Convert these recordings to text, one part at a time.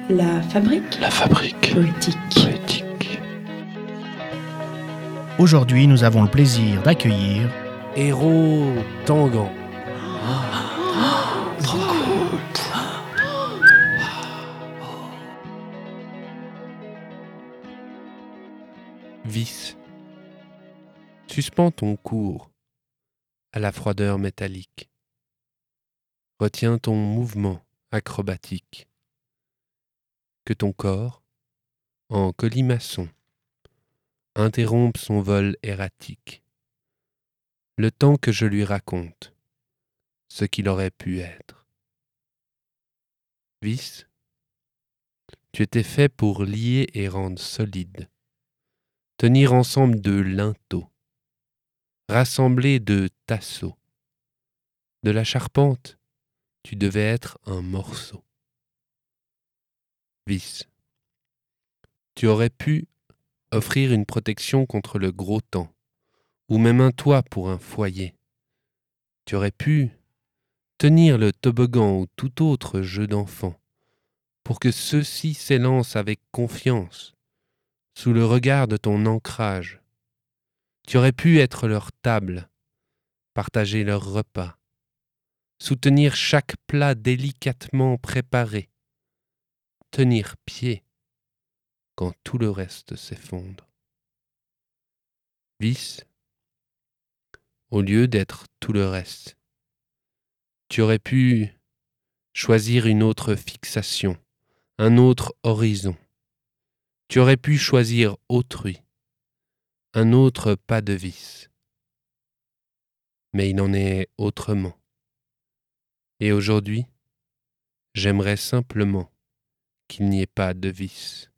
La fabrique poétique. Aujourd'hui, nous avons le plaisir d'accueillir Héros Tanguan. Vice. Suspends ton cours à la froideur métallique. Retiens ton mouvement acrobatique. Que ton corps, en colimaçon, interrompe son vol erratique. Le temps que je lui raconte ce qu'il aurait pu être. Vice, tu étais fait pour lier et rendre solide, tenir ensemble de linteaux, rassembler de tasseaux. De la charpente, tu devais être un morceau. Vice, tu aurais pu offrir une protection contre le gros temps, ou même un toit pour un foyer. Tu aurais pu tenir le toboggan ou tout autre jeu d'enfant, pour que ceux-ci s'élancent avec confiance, sous le regard de ton ancrage. Tu aurais pu être leur table, partager leur repas, soutenir chaque plat délicatement préparé, tenir pied quand tout le reste s'effondre. Vice, au lieu d'être tout le reste, tu aurais pu choisir une autre fixation, un autre horizon. Tu aurais pu choisir autrui, un autre pas de vice. Mais il en est autrement. Et aujourd'hui, j'aimerais simplement qu'il n'y ait pas de vice.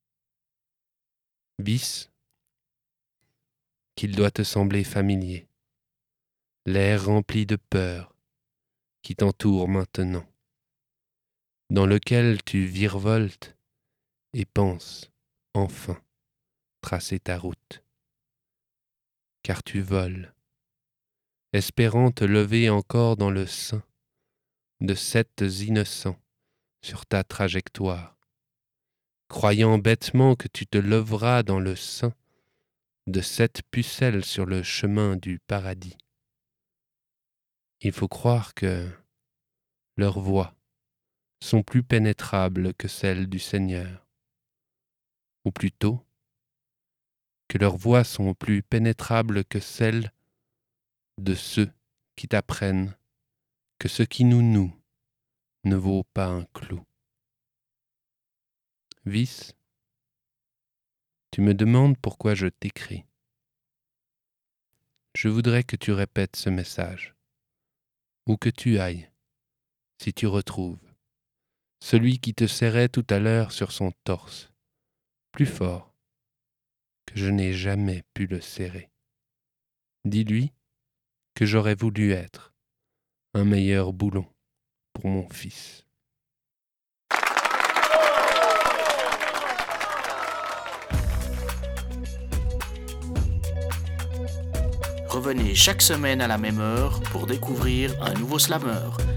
Vice, qu'il doit te sembler familier, l'air rempli de peur qui t'entoure maintenant, dans lequel tu virevoltes et penses enfin tracer ta route. Car tu voles, espérant te lever encore dans le sein de sept innocents sur ta trajectoire, croyant bêtement que tu te leveras dans le sein de sept pucelles sur le chemin du paradis. Il faut croire que leurs voix sont plus pénétrables que celles du Seigneur, ou plutôt que leurs voix sont plus pénétrables que celles de ceux qui t'apprennent que ce qui nous noue ne vaut pas un clou. Vice, tu me demandes pourquoi je t'écris. Je voudrais que tu répètes ce message, où que tu ailles, si tu retrouves celui qui te serrait tout à l'heure sur son torse, plus fort que je n'ai jamais pu le serrer. Dis-lui que j'aurais voulu être un meilleur boulon pour mon fils. Revenez chaque semaine à la même heure pour découvrir un nouveau slameur.